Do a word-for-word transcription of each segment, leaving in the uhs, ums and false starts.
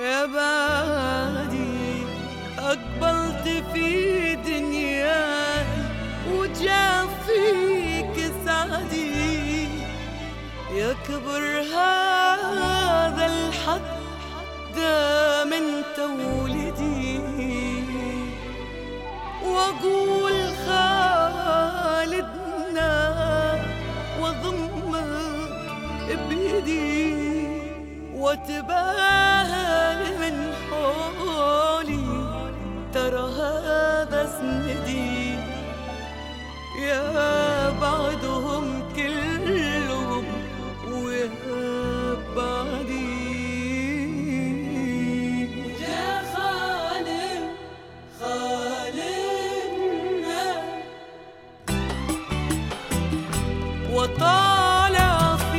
يا بعدي أقبلت في دنياي وجا فيك سعدي، يكبر هذا الحد دام انت ولدي، واقول خالدنا واضمك بيدي، واتباهى من حولي ترى هذا سندي. يا بعدهم كلهم ويا بعدي يا خالد خالدنا وطالع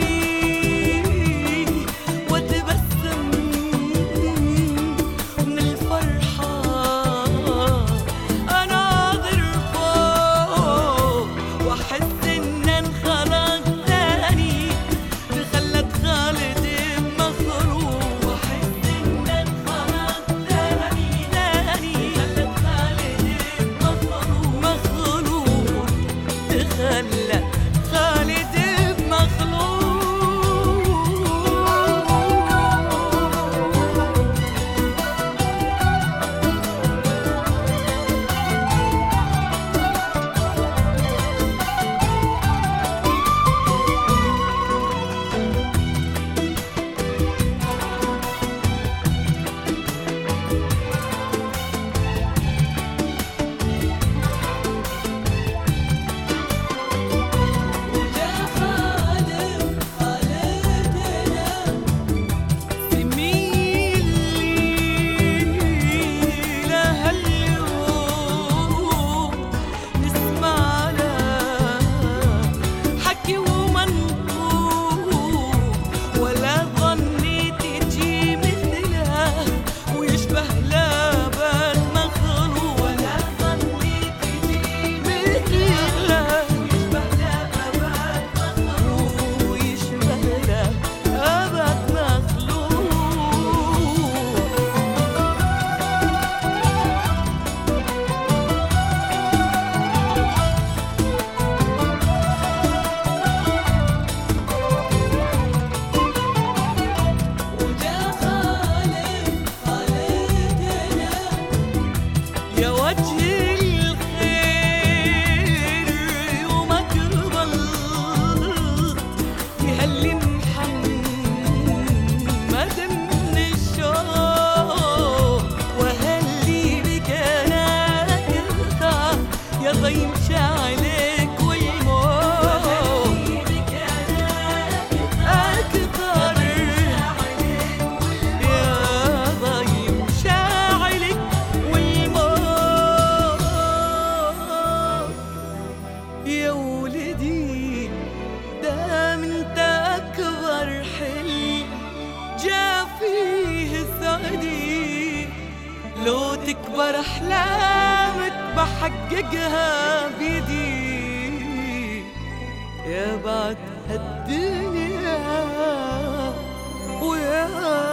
فيه وتبسم من الفرحة، أناظر فوق وأحس إن انخلق تاني، تخلت خالد مخروق، وأحس إن انخلق تاني تاني، تخلت خالد مخروق مخروق، تخلت خالد بمخلوق. يا خالد خالدنا سمين ليلة هاليوم نسمع له حكي ومنطوق، ولا ظنيت يجي مثله ويشبه لابد مخلوق، ولا ظنيت يجي مثله ويشبه لابد مخلوق، ويشبه لابد مخلوق. ويا خالد خالدنا يا وجه الخير يومك ظلت يهلي محمد من الشوق، وهلي بك انا اكثر يا ضي مشاعلك والموت، اكثر يا ضي مشاعلك والموت. يا ولدي دام انت اكبر حلم جا فيه سعدي، لو تكبر احلامك بحققها بيدي. يا بعد هالدنيا ويا